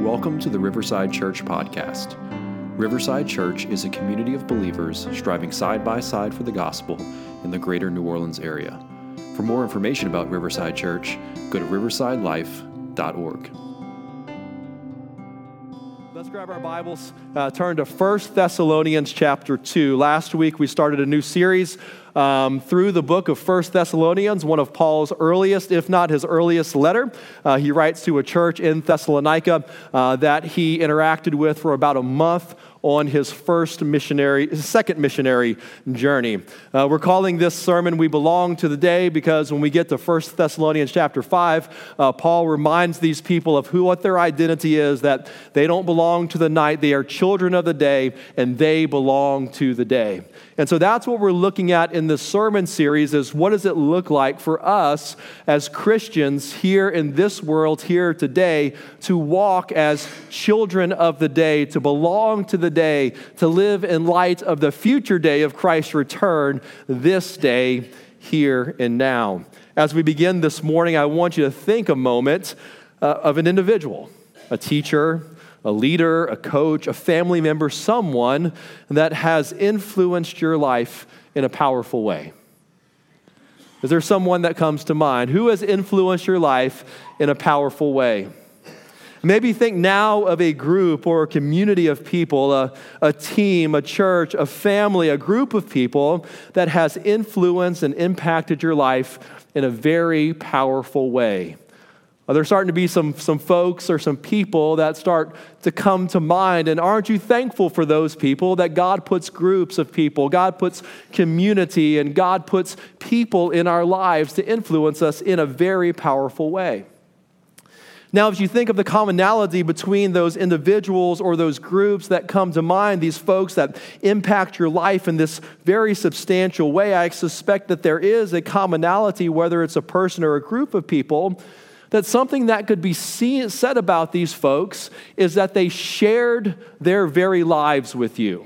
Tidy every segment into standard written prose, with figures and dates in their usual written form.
Welcome to the Riverside Church podcast. Riverside Church is a community of believers striving side by side for the gospel in the greater New Orleans area. For more information about Riverside Church, go to riversidelife.org. Let's grab our Bibles, turn to 1 Thessalonians chapter 2. Last week we started a new series through the book of 1 Thessalonians, one of Paul's earliest, if not his earliest letter. He writes to a church in Thessalonica that he interacted with for about a month on his second missionary journey. We're calling this sermon, We Belong to the Day, because when we get to 1 Thessalonians chapter 5, Paul reminds these people of what their identity is, that they don't belong to the night, they are children of the day, and they belong to the day. And so that's what we're looking at in this sermon series, is what does it look like for us as Christians here in this world, here today, to walk as children of the day, to belong to the day, to live in light of the future day of Christ's return, this day, here and now. As we begin this morning, I want you to think a moment of an individual, a teacher, a leader, a coach, a family member, someone that has influenced your life in a powerful way. Is there someone that comes to mind? Who has influenced your life in a powerful way? Maybe think now of a group or a community of people, a team, a church, a family, a group of people that has influenced and impacted your life in a very powerful way. There's starting to be some folks or some people that start to come to mind. And aren't you thankful for those people, that God puts groups of people, God puts community, and God puts people in our lives to influence us in a very powerful way? Now, as you think of the commonality between those individuals or those groups that come to mind, these folks that impact your life in this very substantial way, I suspect that there is a commonality, whether it's a person or a group of people, that something that could be said about these folks is that they shared their very lives with you.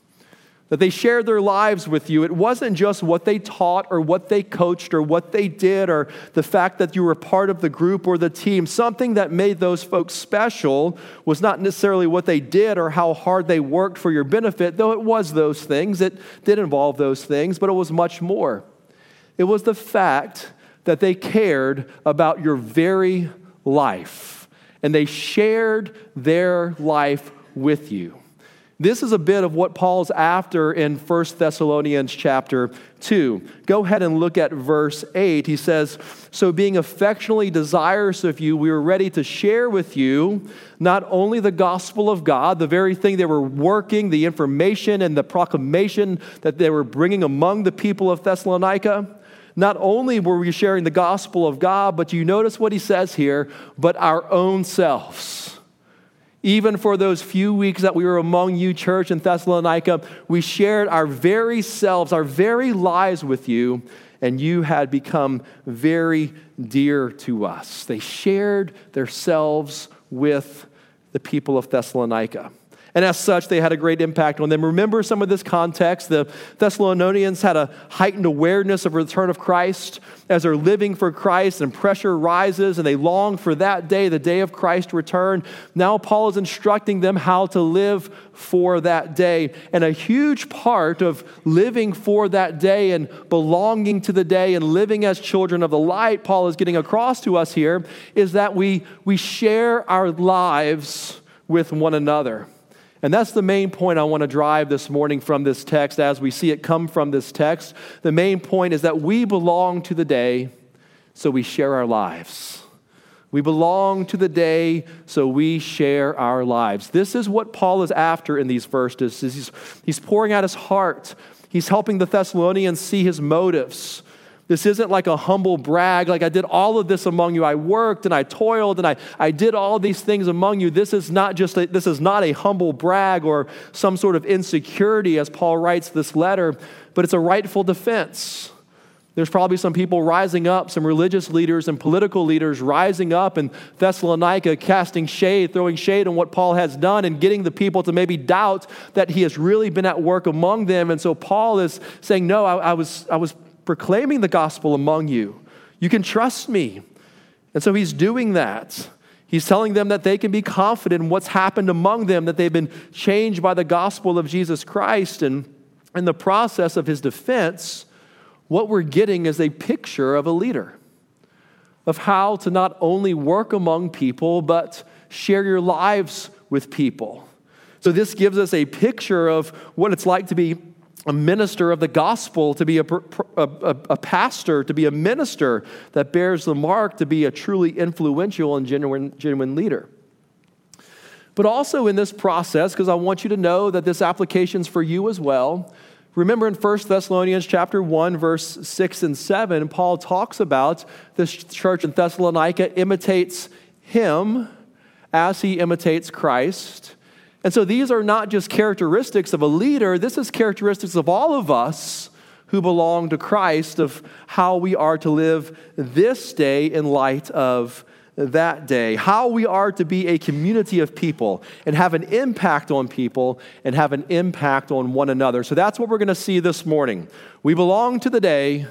That they shared their lives with you. It wasn't just what they taught or what they coached or what they did or the fact that you were part of the group or the team. Something that made those folks special was not necessarily what they did or how hard they worked for your benefit, though it was those things. It did involve those things, but it was much more. It was the fact that they cared about your very life, and they shared their life with you. This is a bit of what Paul's after in 1 Thessalonians chapter 2. Go ahead and look at verse 8. He says, "So being affectionately desirous of you, we were ready to share with you not only the gospel of God," the very thing they were working, the information and the proclamation that they were bringing among the people of Thessalonica. Not only were we sharing the gospel of God, but you notice what he says here, but our own selves. Even for those few weeks that we were among you, church in Thessalonica, we shared our very selves, our very lives with you, and you had become very dear to us. They shared their selves with the people of Thessalonica. And as such, they had a great impact on them. Remember some of this context. The Thessalonians had a heightened awareness of the return of Christ as they're living for Christ, and pressure rises, and they long for that day, the day of Christ's return. Now Paul is instructing them how to live for that day. And a huge part of living for that day and belonging to the day and living as children of the light, Paul is getting across to us here, is that we share our lives with one another. And that's the main point I want to drive this morning from this text as we see it come from this text. The main point is that we belong to the day, so we share our lives. We belong to the day, so we share our lives. This is what Paul is after in these verses. He's pouring out his heart. He's helping the Thessalonians see his motives. This isn't like a humble brag, like I did all of this among you. I worked and I toiled and I did all these things among you. This is not a humble brag or some sort of insecurity as Paul writes this letter, but it's a rightful defense. There's probably some people rising up, some religious leaders and political leaders rising up in Thessalonica, casting shade, throwing shade on what Paul has done and getting the people to maybe doubt that he has really been at work among them. And so Paul is saying, no, I was proclaiming the gospel among you. You can trust me. And so he's doing that. He's telling them that they can be confident in what's happened among them, that they've been changed by the gospel of Jesus Christ. And in the process of his defense, what we're getting is a picture of a leader, of how to not only work among people, but share your lives with people. So this gives us a picture of what it's like to be a minister of the gospel, to be a pastor, to be a minister that bears the mark, to be a truly influential and genuine leader. But also in this process, because I want you to know that this application's for you as well, remember in 1 Thessalonians chapter 1, verse 6 and 7, Paul talks about this church in Thessalonica imitates him as he imitates Christ. And so these are not just characteristics of a leader, this is characteristics of all of us who belong to Christ, of how we are to live this day in light of that day, how we are to be a community of people and have an impact on people and have an impact on one another. So that's what we're going to see this morning. We belong to the day,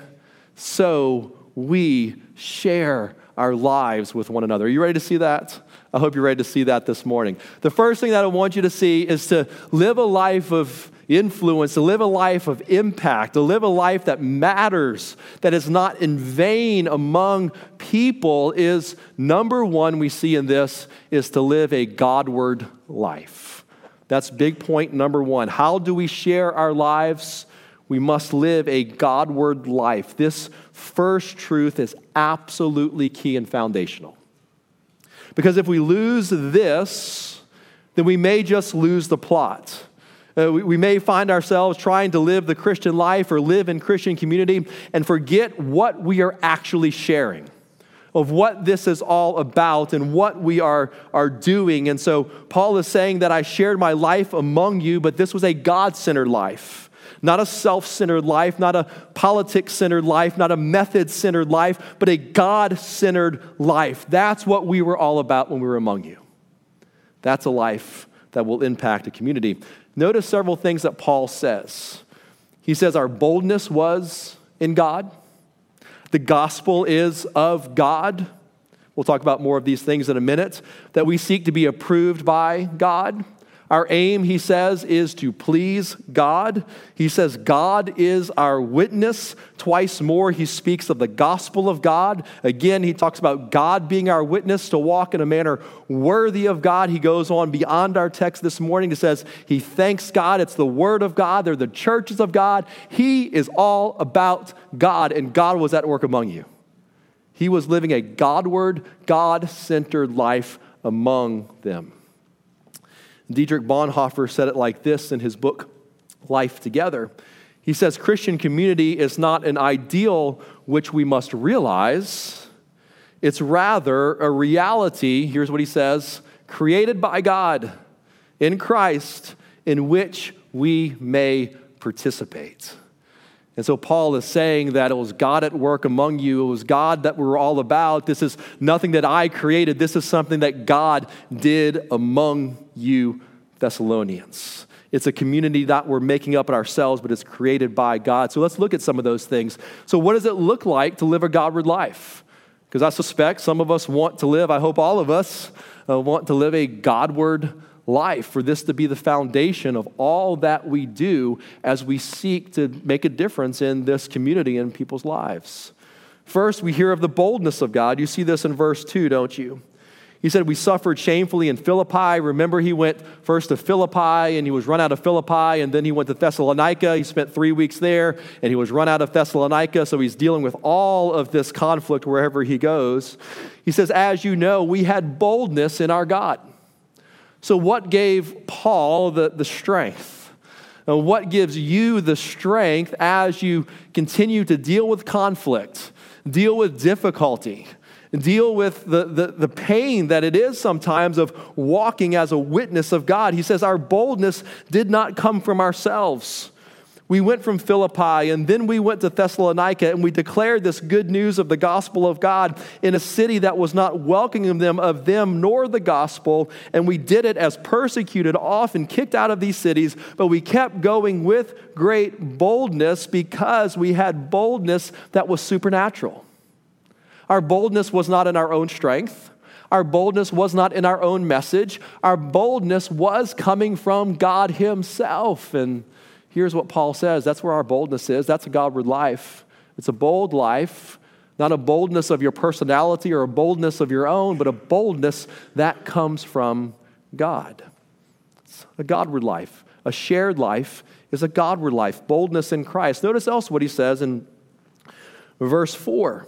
so we share our lives with one another. Are you ready to see that? I hope you're ready to see that this morning. The first thing that I want you to see is to live a life of influence, to live a life of impact, to live a life that matters, that is not in vain among people is, number one we see in this, is to live a Godward life. That's big point number one. How do we share our lives? We must live a Godward life. This first truth is absolutely key and foundational. Because if we lose this, then we may just lose the plot. We may find ourselves trying to live the Christian life or live in Christian community and forget what we are actually sharing, of what this is all about and what we are doing. And so Paul is saying that I shared my life among you, but this was a God-centered life. Not a self-centered life, not a politics-centered life, not a method-centered life, but a God-centered life. That's what we were all about when we were among you. That's a life that will impact a community. Notice several things that Paul says. He says our boldness was in God. The gospel is of God. We'll talk about more of these things in a minute. That we seek to be approved by God. Our aim, he says, is to please God. He says God is our witness. Twice more, he speaks of the gospel of God. Again, he talks about God being our witness to walk in a manner worthy of God. He goes on beyond our text this morning. He says he thanks God. It's the word of God. They're the churches of God. He is all about God, and God was at work among you. He was living a Godward, God-centered life among them. Dietrich Bonhoeffer said it like this in his book, Life Together. He says, Christian community is not an ideal which we must realize. It's rather a reality, here's what he says, created by God in Christ, in which we may participate. And so Paul is saying that it was God at work among you. It was God that we're all about. This is nothing that I created. This is something that God did among you, Thessalonians. It's a community that we're making up ourselves, but it's created by God. So let's look at some of those things. So what does it look like to live a Godward life? Because I suspect some of us want to live, I hope all of us want to live a Godward life, for this to be the foundation of all that we do as we seek to make a difference in this community and people's lives. First, we hear of the boldness of God. You see this in verse 2, don't you? He said, we suffered shamefully in Philippi. Remember, he went first to Philippi, and he was run out of Philippi, and then he went to Thessalonica. He spent 3 weeks there, and he was run out of Thessalonica, so he's dealing with all of this conflict wherever he goes. He says, as you know, we had boldness in our God. So what gave Paul the strength? What gives you the strength as you continue to deal with conflict, deal with difficulty, deal with the pain that it is sometimes of walking as a witness of God? He says our boldness did not come from ourselves. We went from Philippi, and then we went to Thessalonica, and we declared this good news of the gospel of God in a city that was not welcoming them nor the gospel, and we did it as persecuted, often kicked out of these cities, but we kept going with great boldness because we had boldness that was supernatural. Our boldness was not in our own strength. Our boldness was not in our own message. Our boldness was coming from God himself. And here's what Paul says. That's where our boldness is. That's a Godward life. It's a bold life, not a boldness of your personality or a boldness of your own, but a boldness that comes from God. It's a Godward life. A shared life is a Godward life, boldness in Christ. Notice else what he says in verse 4.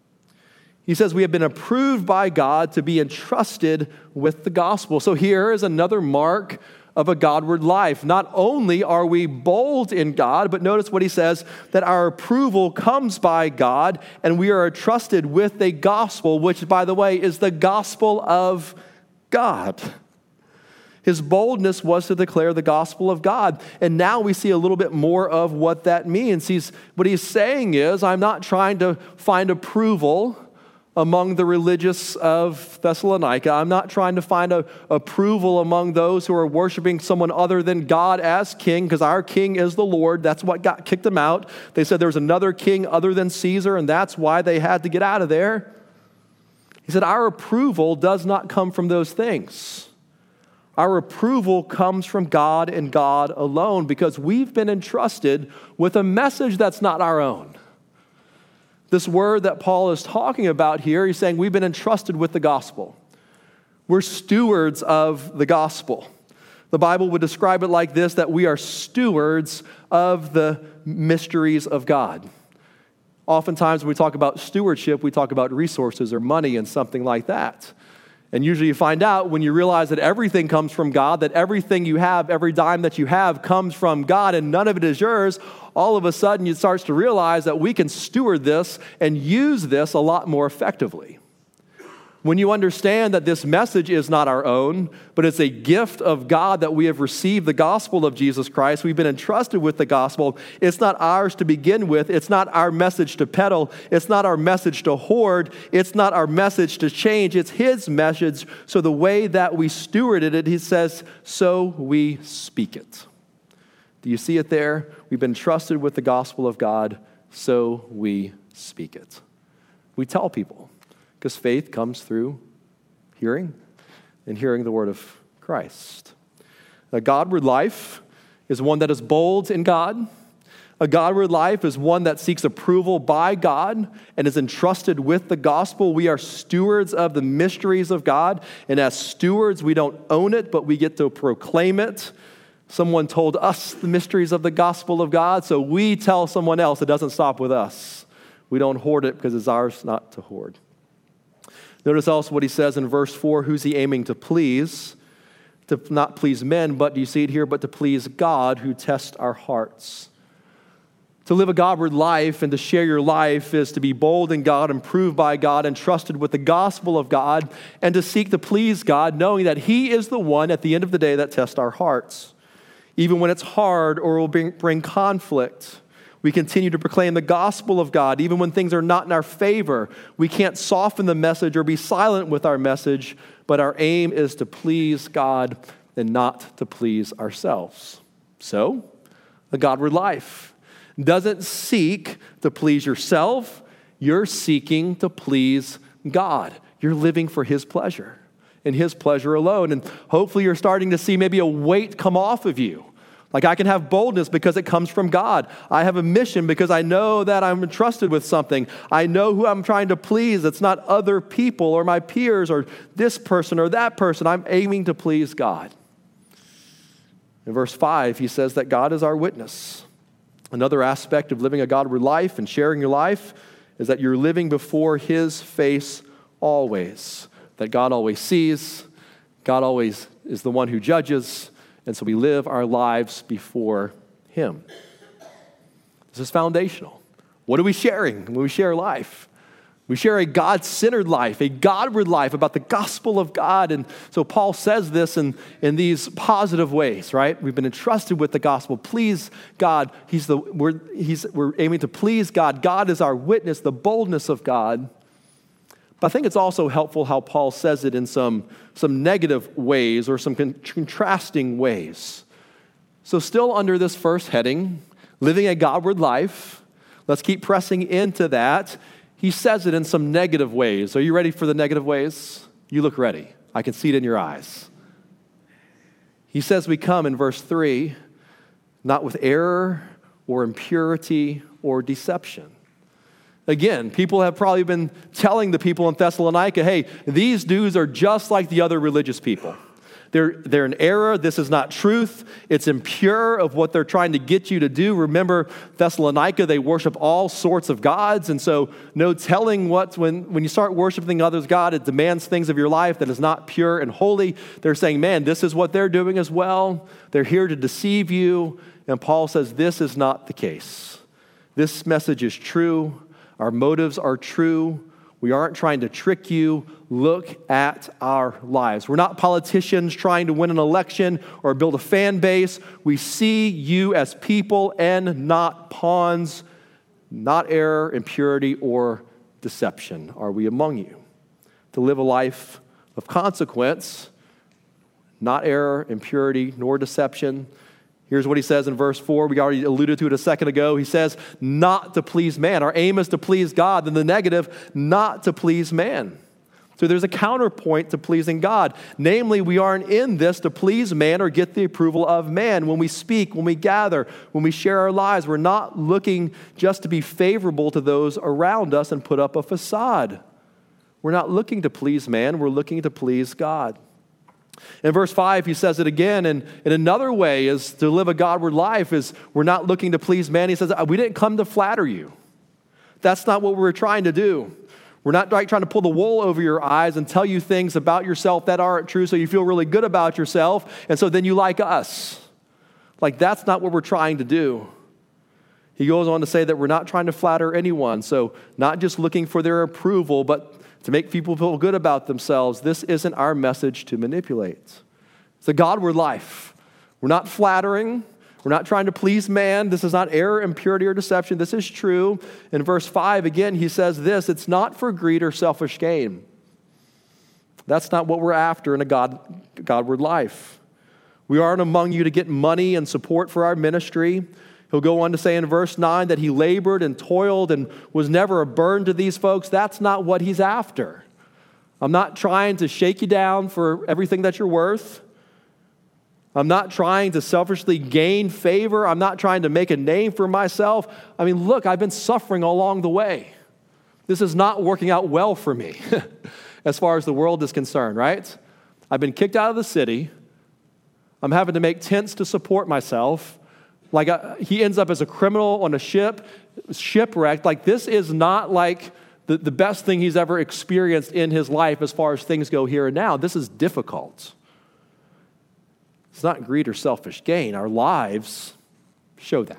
He says, we have been approved by God to be entrusted with the gospel. So here is another mark of a Godward life. Not only are we bold in God, but notice what he says, that our approval comes by God, and we are entrusted with a gospel, which, by the way, is the gospel of God. His boldness was to declare the gospel of God. And now we see a little bit more of what that means. What he's saying is, I'm not trying to find approval among the religious of Thessalonica. I'm not trying to find approval among those who are worshiping someone other than God as king, because our king is the Lord. That's what kicked them out. They said there was another king other than Caesar, and that's why they had to get out of there. He said, our approval does not come from those things. Our approval comes from God and God alone, because we've been entrusted with a message that's not our own. This word that Paul is talking about here, he's saying we've been entrusted with the gospel. We're stewards of the gospel. The Bible would describe it like this, that we are stewards of the mysteries of God. Oftentimes when we talk about stewardship, we talk about resources or money and something like that. And usually you find out when you realize that everything comes from God, that everything you have, every dime that you have comes from God and none of it is yours, all of a sudden you start to realize that we can steward this and use this a lot more effectively. When you understand that this message is not our own, but it's a gift of God that we have received the gospel of Jesus Christ, we've been entrusted with the gospel. It's not ours to begin with. It's not our message to peddle. It's not our message to hoard. It's not our message to change. It's his message. So the way that we stewarded it, he says, so we speak it. Do you see it there? We've been trusted with the gospel of God, so we speak it. We tell people. Because faith comes through hearing and hearing the word of Christ. A Godward life is one that is bold in God. A Godward life is one that seeks approval by God and is entrusted with the gospel. We are stewards of the mysteries of God. And as stewards, we don't own it, but we get to proclaim it. Someone told us the mysteries of the gospel of God, so we tell someone else. It doesn't stop with us. We don't hoard it because it's ours not to hoard. Notice also what he says in verse 4, who's he aiming to please? To not please men, but do you see it here? But to please God who tests our hearts. To live a Godward life and to share your life is to be bold in God, improved by God, and trusted with the gospel of God, and to seek to please God, knowing that he is the one at the end of the day that tests our hearts. Even when it's hard or will bring conflict, we continue to proclaim the gospel of God. Even when things are not in our favor, we can't soften the message or be silent with our message, but our aim is to please God and not to please ourselves. So, a Godward life doesn't seek to please yourself. You're seeking to please God. You're living for his pleasure and his pleasure alone. And hopefully you're starting to see maybe a weight come off of you. Like I can have boldness because it comes from God. I have a mission because I know that I'm entrusted with something. I know who I'm trying to please. It's not other people or my peers or this person or that person. I'm aiming to please God. In verse 5, he says that God is our witness. Another aspect of living a Godward life and sharing your life is that you're living before his face always. That God always sees. God always is the one who judges. And so we live our lives before him. This is foundational. What are we sharing when we share life? We share a God-centered life, a Godward life about the gospel of God. And so Paul says this in these positive ways, right? We've been entrusted with the gospel. Please God. We're aiming to please God. God is our witness, the boldness of God. But I think it's also helpful how Paul says it in some negative ways or some contrasting ways. So still under this first heading, living a Godward life, let's keep pressing into that. He says it in some negative ways. Are you ready for the negative ways? You look ready. I can see it in your eyes. He says we come in verse 3, not with error or impurity or deception. Again, people have probably been telling the people in Thessalonica, hey, these dudes are just like the other religious people. They're in error. This is not truth. It's impure of what they're trying to get you to do. Remember, Thessalonica, they worship all sorts of gods. And so no telling when you start worshiping others' God, it demands things of your life that is not pure and holy. They're saying, man, this is what they're doing as well. They're here to deceive you. And Paul says this is not the case. This message is true. Our motives are true. We aren't trying to trick you. Look at our lives. We're not politicians trying to win an election or build a fan base. We see you as people and not pawns, not error, impurity, or deception. Are we among you? To live a life of consequence, not error, impurity, nor deception. Here's what he says in verse 4. We already alluded to it a second ago. He says, not to please man. Our aim is to please God. Then the negative, not to please man. So there's a counterpoint to pleasing God. Namely, we aren't in this to please man or get the approval of man. When we speak, when we gather, when we share our lives, we're not looking just to be favorable to those around us and put up a facade. We're not looking to please man. We're looking to please God. In verse 5, he says it again, and in another way is to live a Godward life is we're not looking to please man. He says, we didn't come to flatter you. That's not what we're trying to do. We're not trying to pull the wool over your eyes and tell you things about yourself that aren't true so you feel really good about yourself, and so then you like us. Like, that's not what we're trying to do. He goes on to say that we're not trying to flatter anyone, so not just looking for their approval, but to make people feel good about themselves. This isn't our message to manipulate. It's a Godward life. We're not flattering. We're not trying to please man. This is not error, impurity, or deception. This is true. In verse 5, again, he says this, it's not for greed or selfish gain. That's not what we're after in a Godward life. We aren't among you to get money and support for our ministry. He'll go on to say in verse 9 that he labored and toiled and was never a burden to these folks. That's not what he's after. I'm not trying to shake you down for everything that you're worth. I'm not trying to selfishly gain favor. I'm not trying to make a name for myself. I mean, look, I've been suffering along the way. This is not working out well for me as far as the world is concerned, right? I've been kicked out of the city. I'm having to make tents to support myself. He ends up as a criminal on a ship, shipwrecked. Like, this is not like the best thing he's ever experienced in his life as far as things go here and now. This is difficult. It's not greed or selfish gain. Our lives show that.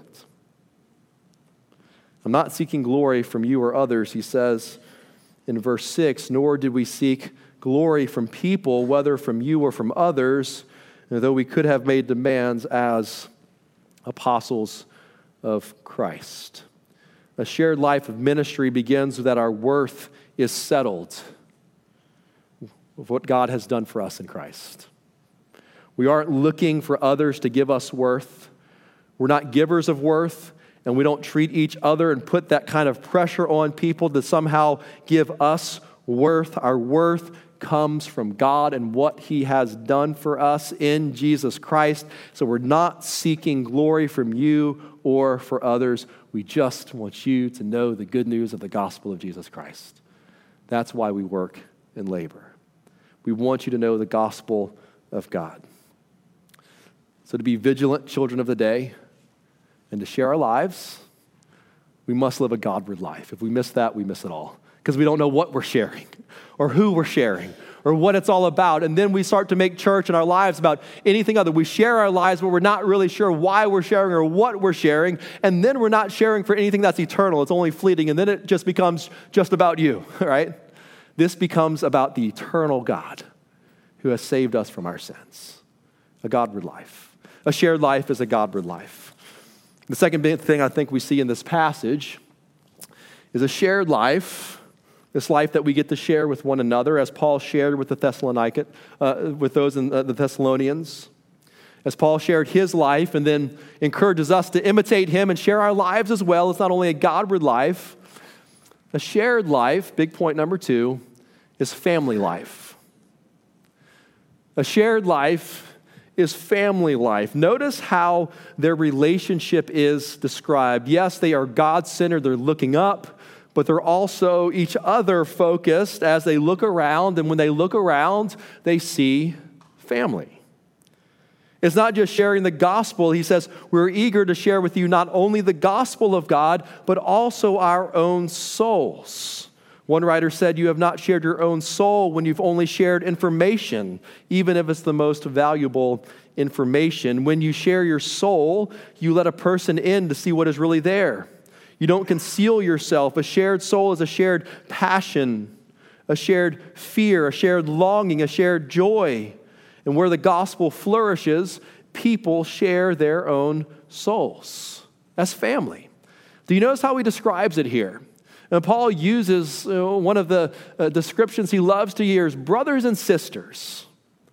I'm not seeking glory from you or others, he says in verse 6, nor did we seek glory from people, whether from you or from others, though we could have made demands as apostles of Christ. A shared life of ministry begins with that our worth is settled of what God has done for us in Christ. We aren't looking for others to give us worth. We're not givers of worth, and we don't treat each other and put that kind of pressure on people to somehow give us worth. Our worth comes from God and what he has done for us in Jesus Christ. So we're not seeking glory from you or for others. We just want you to know the good news of the gospel of Jesus Christ. That's why we work and labor. We want you to know the gospel of God. So to be vigilant children of the day and to share our lives, we must live a Godward life. If we miss that, we miss it all. Because we don't know what we're sharing or who we're sharing or what it's all about. And then we start to make church and our lives about anything other. We share our lives, but we're not really sure why we're sharing or what we're sharing. And then we're not sharing for anything that's eternal. It's only fleeting. And then it just becomes just about you, right? This becomes about the eternal God who has saved us from our sins. A Godward life. A shared life is a Godward life. The second big thing I think we see in this passage is a shared life, this life that we get to share with one another, as Paul shared with with those in the Thessalonians. As Paul shared his life and then encourages us to imitate him and share our lives as well. It's not only a Godward life, a shared life, big point number 2, is family life. A shared life is family life. Notice how their relationship is described. Yes, they are God-centered, they're looking up, but they're also each other focused as they look around, and when they look around, they see family. It's not just sharing the gospel. He says, we're eager to share with you not only the gospel of God, but also our own souls. One writer said, you have not shared your own soul when you've only shared information, even if it's the most valuable information. When you share your soul, you let a person in to see what is really there. You don't conceal yourself. A shared soul is a shared passion, a shared fear, a shared longing, a shared joy. And where the gospel flourishes, people share their own souls. That's family. Do you notice how he describes it here? And Paul uses one of the descriptions he loves to use, brothers and sisters.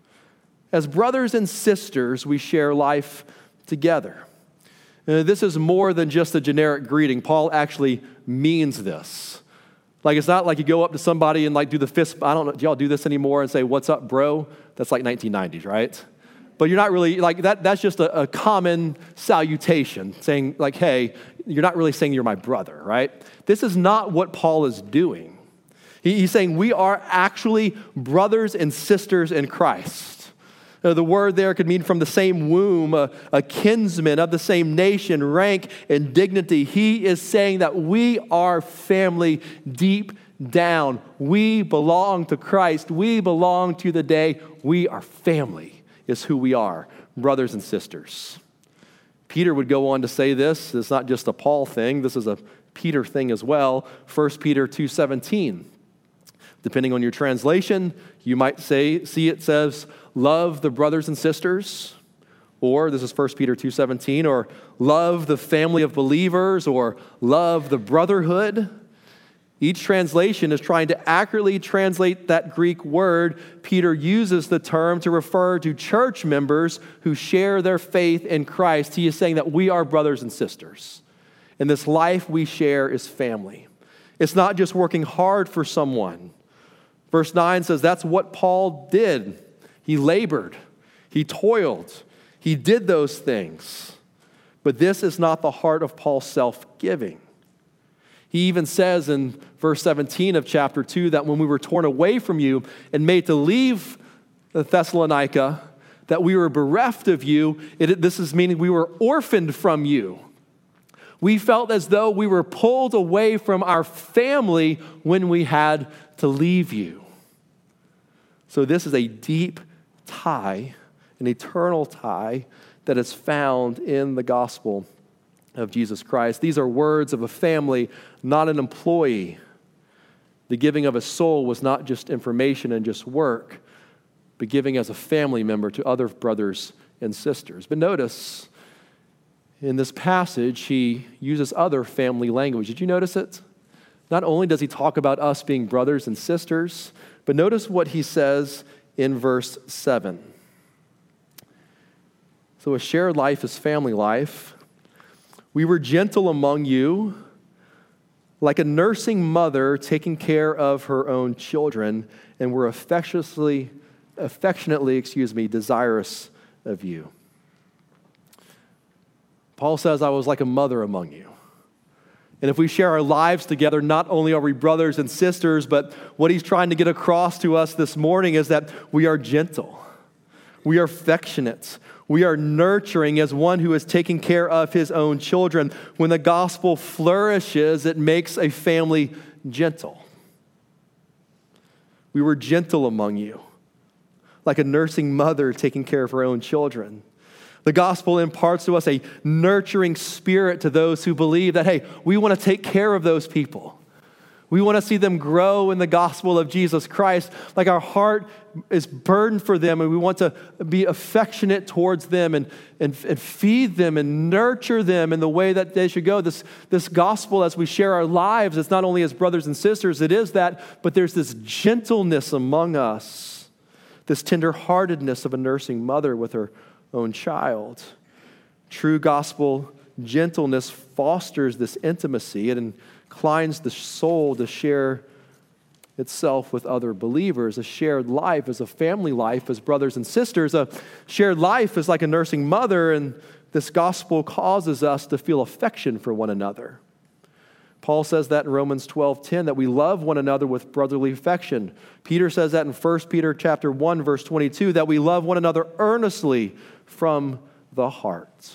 As brothers and sisters, we share life together. This is more than just a generic greeting. Paul actually means this. Like, it's not like you go up to somebody and like do the fist, I don't know, do y'all do this anymore and say, what's up, bro? That's like 1990s, right? But you're not really, like that's just a common salutation, saying like, hey, you're not really saying you're my brother, right? This is not what Paul is doing. He's saying we are actually brothers and sisters in Christ. The word there could mean from the same womb, a kinsman of the same nation, rank, and dignity. He is saying that we are family deep down. We belong to Christ. We belong to the day. We are family is who we are, brothers and sisters. Peter would go on to say this. It's not just a Paul thing. This is a Peter thing as well. 1 Peter 2:17. Depending on your translation, you might see it says, love the brothers and sisters, or this is 1 Peter 2:17, or love the family of believers, or love the brotherhood. Each translation is trying to accurately translate that Greek word. Peter uses the term to refer to church members who share their faith in Christ. He is saying that we are brothers and sisters. And this life we share is family. It's not just working hard for someone. Verse 9 says that's what Paul did. He labored. He toiled. He did those things. But this is not the heart of Paul's self-giving. He even says in verse 17 of chapter 2 that when we were torn away from you and made to leave Thessalonica, that we were bereft of you. This is meaning we were orphaned from you. We felt as though we were pulled away from our family when we had to leave you. So this is a deep tie, an eternal tie that is found in the gospel of Jesus Christ. These are words of a family, not an employee. The giving of a soul was not just information and just work, but giving as a family member to other brothers and sisters. But notice, in this passage, he uses other family language. Did you notice it? Not only does he talk about us being brothers and sisters, but notice what he says in verse 7. So a shared life is family life. We were gentle among you, like a nursing mother taking care of her own children, and were affectionately, desirous of you. Paul says, I was like a mother among you. And if we share our lives together, not only are we brothers and sisters, but what he's trying to get across to us this morning is that we are gentle. We are affectionate. We are nurturing as one who is taking care of his own children. When the gospel flourishes, it makes a family gentle. We were gentle among you, like a nursing mother taking care of her own children. The gospel imparts to us a nurturing spirit to those who believe that, hey, we want to take care of those people. We want to see them grow in the gospel of Jesus Christ. Like our heart is burdened for them, and we want to be affectionate towards them and feed them and nurture them in the way that they should go. This gospel, as we share our lives, it's not only as brothers and sisters, it is that, but there's this gentleness among us, this tenderheartedness of a nursing mother with her own child. True gospel gentleness fosters this intimacy. It inclines the soul to share itself with other believers. A shared life is a family life as brothers and sisters. A shared life is like a nursing mother, and this gospel causes us to feel affection for one another. Paul says that in Romans 12:10, that we love one another with brotherly affection. Peter says that in 1 Peter chapter 1, verse 22, that we love one another earnestly from the heart.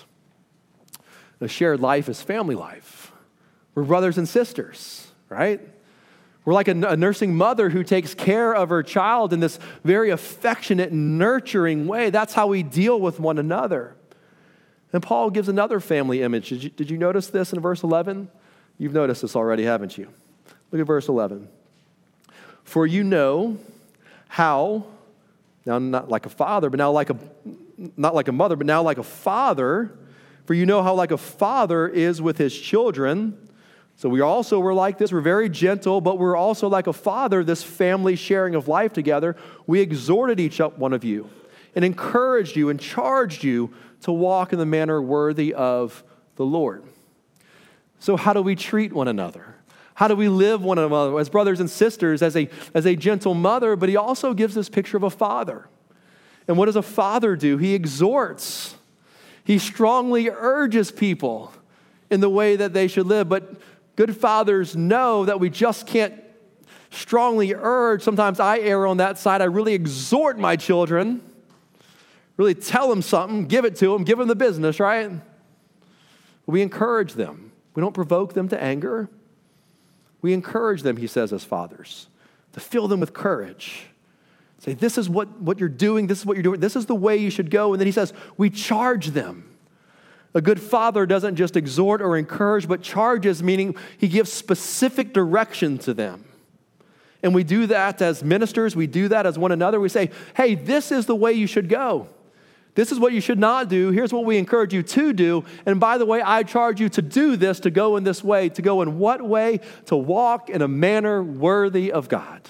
A shared life is family life. We're brothers and sisters, right? We're like a nursing mother who takes care of her child in this very affectionate, nurturing way. That's how we deal with one another. And Paul gives another family image. Did you notice this in verse 11? You've noticed this already, haven't you? Look at verse 11. For you know how, now not like a father, but now not like a mother, but now like a father. For you know how like a father is with his children. So we're like this. We're very gentle, but we're also like a father, this family sharing of life together. We exhorted each one of you and encouraged you and charged you to walk in the manner worthy of the Lord. So how do we treat one another? How do we live one another as brothers and sisters, as a gentle mother? But he also gives this picture of a father. And what does a father do? He exhorts. He strongly urges people in the way that they should live. But good fathers know that we just can't strongly urge. Sometimes I err on that side. I really exhort my children, really tell them something, give it to them, give them the business, right? We encourage them. We don't provoke them to anger. We encourage them, he says, as fathers, to fill them with courage. Say, this is what you're doing, this is what you're doing, this is the way you should go. And then he says, we charge them. A good father doesn't just exhort or encourage, but charges, meaning he gives specific direction to them. And we do that as ministers, we do that as one another. We say, hey, this is the way you should go. This is what you should not do. Here's what we encourage you to do. And by the way, I charge you to do this, to go in this way. To go in what way? To walk in a manner worthy of God.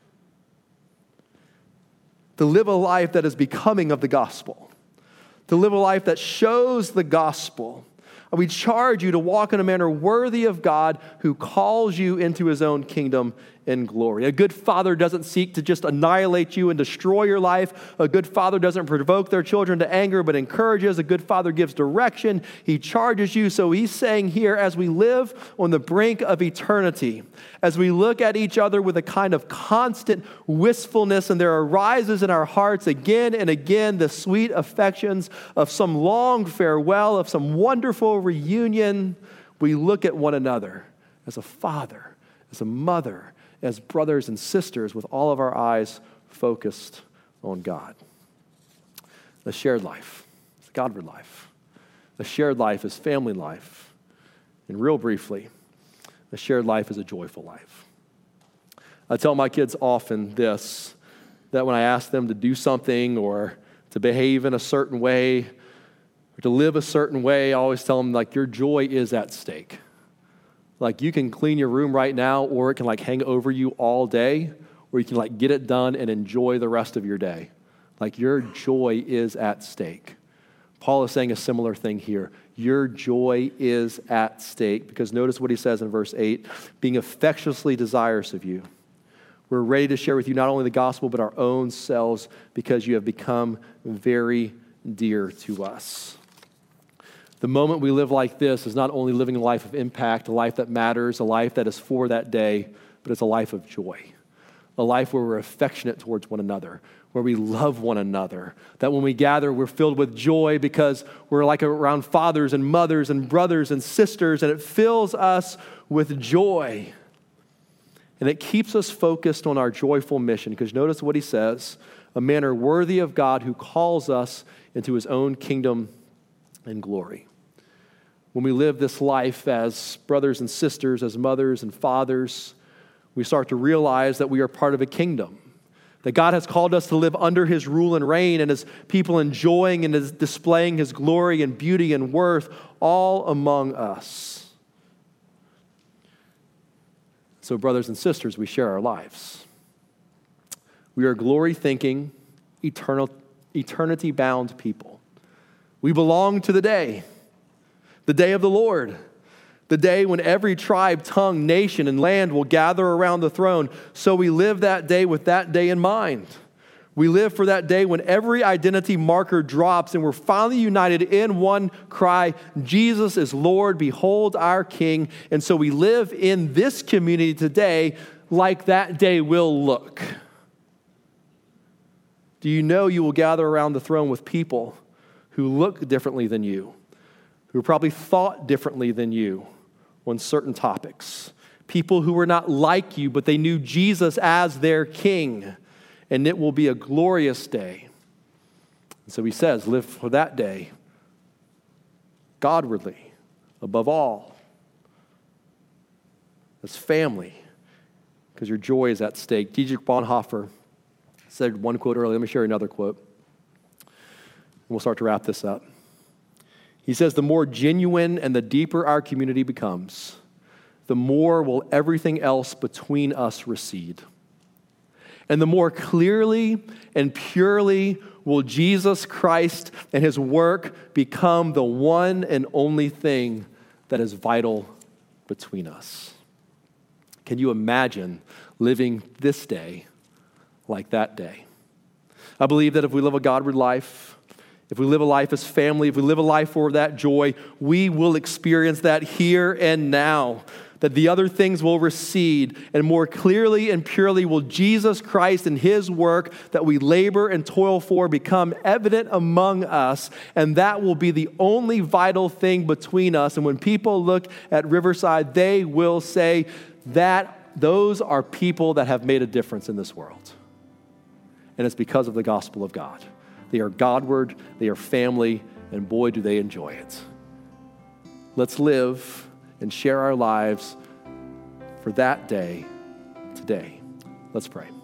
To live a life that is becoming of the gospel. To live a life that shows the gospel. We charge you to walk in a manner worthy of God who calls you into his own kingdom and glory. A good father doesn't seek to just annihilate you and destroy your life. A good father doesn't provoke their children to anger, but encourages. A good father gives direction. He charges you. So he's saying here, as we live on the brink of eternity, as we look at each other with a kind of constant wistfulness, and there arises in our hearts again and again the sweet affections of some long farewell, of some wonderful reunion, we look at one another as a father, as a mother, as brothers and sisters with all of our eyes focused on God. The shared life, the Godward life. The shared life is family life. And real briefly, the shared life is a joyful life. I tell my kids often this, that when I ask them to do something or to behave in a certain way or to live a certain way, I always tell them, like, your joy is at stake. Like, you can clean your room right now, or it can hang over you all day, or you can get it done and enjoy the rest of your day. Your joy is at stake. Paul is saying a similar thing here. Your joy is at stake, because notice what he says in verse 8, being affectionately desirous of you. We're ready to share with you not only the gospel, but our own selves, because you have become very dear to us. The moment we live like this is not only living a life of impact, a life that matters, a life that is for that day, but it's a life of joy. A life where we're affectionate towards one another, where we love one another. That when we gather, we're filled with joy because we're around fathers and mothers and brothers and sisters, and it fills us with joy. And it keeps us focused on our joyful mission, because notice what he says, a manner worthy of God who calls us into his own kingdom and glory. When we live this life as brothers and sisters, as mothers and fathers, we start to realize that we are part of a kingdom, that God has called us to live under his rule and reign, and as people enjoying and displaying his glory and beauty and worth all among us. So, brothers and sisters, we share our lives. We are glory-thinking, eternity-bound people. We belong to the day of the Lord the day when every tribe, tongue, nation, and land will gather around the throne. So we live that day with that day in mind. We live for that day when every identity marker drops and we're finally united in one cry, Jesus is Lord, behold our King. And so we live in this community today like that day will look. Do you know you will gather around the throne with people who look differently than you, who probably thought differently than you on certain topics? People who were not like you, but they knew Jesus as their King. And it will be a glorious day. And so he says, live for that day Godwardly, above all, as family, because your joy is at stake. Dietrich Bonhoeffer said one quote earlier. Let me share another quote. And we'll start to wrap this up. He says, the more genuine and the deeper our community becomes, the more will everything else between us recede. And the more clearly and purely will Jesus Christ and his work become the one and only thing that is vital between us. Can you imagine living this day like that day? I believe that if we live a Godward life, if we live a life as family, if we live a life for that joy, we will experience that here and now. That the other things will recede, and more clearly and purely will Jesus Christ and his work that we labor and toil for become evident among us, and that will be the only vital thing between us. And when people look at Riverside, they will say that those are people that have made a difference in this world. And it's because of the gospel of God. They are Godward, they are family, and boy, do they enjoy it. Let's live and share our lives for that day today. Let's pray.